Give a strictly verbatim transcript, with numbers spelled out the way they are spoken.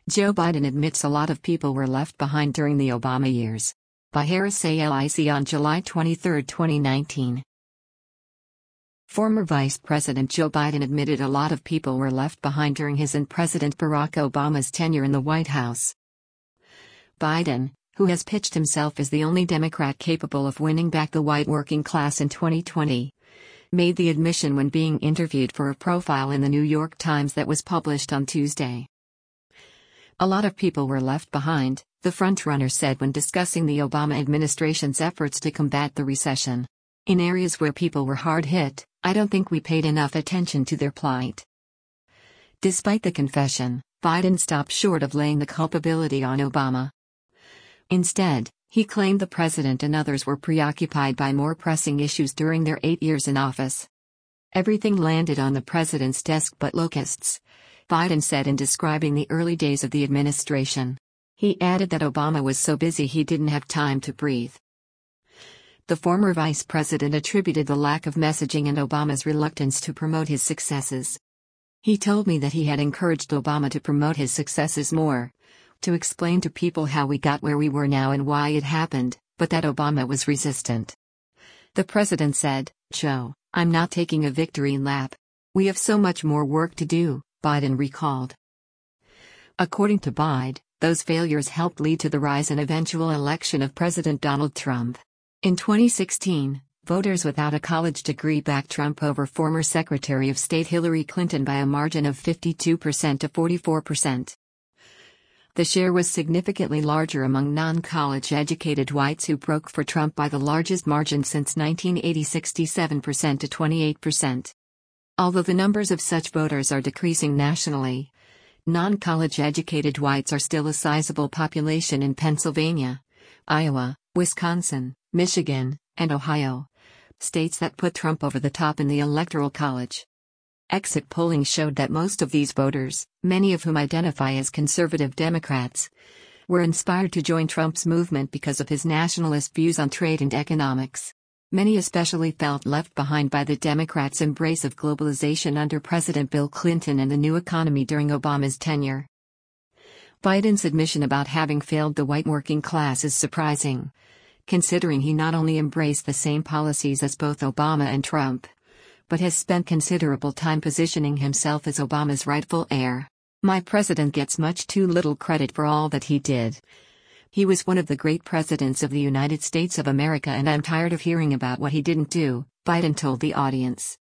Joe Biden admits a lot of people were left behind during the Obama years. By Harris A L I C on July twenty-third, twenty nineteen. Former Vice President Joe Biden admitted a lot of people were left behind during his and President Barack Obama's tenure in the White House. Biden, who has pitched himself as the only Democrat capable of winning back the white working class in twenty twenty, made the admission when being interviewed for a profile in the New York Times that was published on Tuesday. A lot of people were left behind, the frontrunner said when discussing the Obama administration's efforts to combat the recession. In areas where people were hard hit, I don't think we paid enough attention to their plight. Despite the confession, Biden stopped short of laying the culpability on Obama. Instead, he claimed the president and others were preoccupied by more pressing issues during their eight years in office. Everything landed on the president's desk but locusts, Biden said in describing the early days of the administration. He added that Obama was so busy he didn't have time to breathe. The former vice president attributed the lack of messaging and Obama's reluctance to promote his successes. He told me that he had encouraged Obama to promote his successes more, to explain to people how we got where we were now and why it happened, but that Obama was resistant. The president said, "Joe, I'm not taking a victory lap. We have so much more work to do," Biden recalled. According to Biden, those failures helped lead to the rise and eventual election of President Donald Trump. In twenty sixteen, voters without a college degree backed Trump over former Secretary of State Hillary Clinton by a margin of fifty-two percent to forty-four percent. The share was significantly larger among non-college educated whites who broke for Trump by the largest margin since nineteen eighty, sixty-seven percent to twenty-eight percent. Although the numbers of such voters are decreasing nationally, non-college educated whites are still a sizable population in Pennsylvania, Iowa, Wisconsin, Michigan, and Ohio, states that put Trump over the top in the Electoral College. Exit polling showed that most of these voters, many of whom identify as conservative Democrats, were inspired to join Trump's movement because of his nationalist views on trade and economics. Many especially felt left behind by the Democrats' embrace of globalization under President Bill Clinton and the new economy during Obama's tenure. Biden's admission about having failed the white working class is surprising, considering he not only embraced the same policies as both Obama and Trump, but has spent considerable time positioning himself as Obama's rightful heir. "My president gets much too little credit for all that he did. He was one of the great presidents of the United States of America and I'm tired of hearing about what he didn't do," Biden told the audience.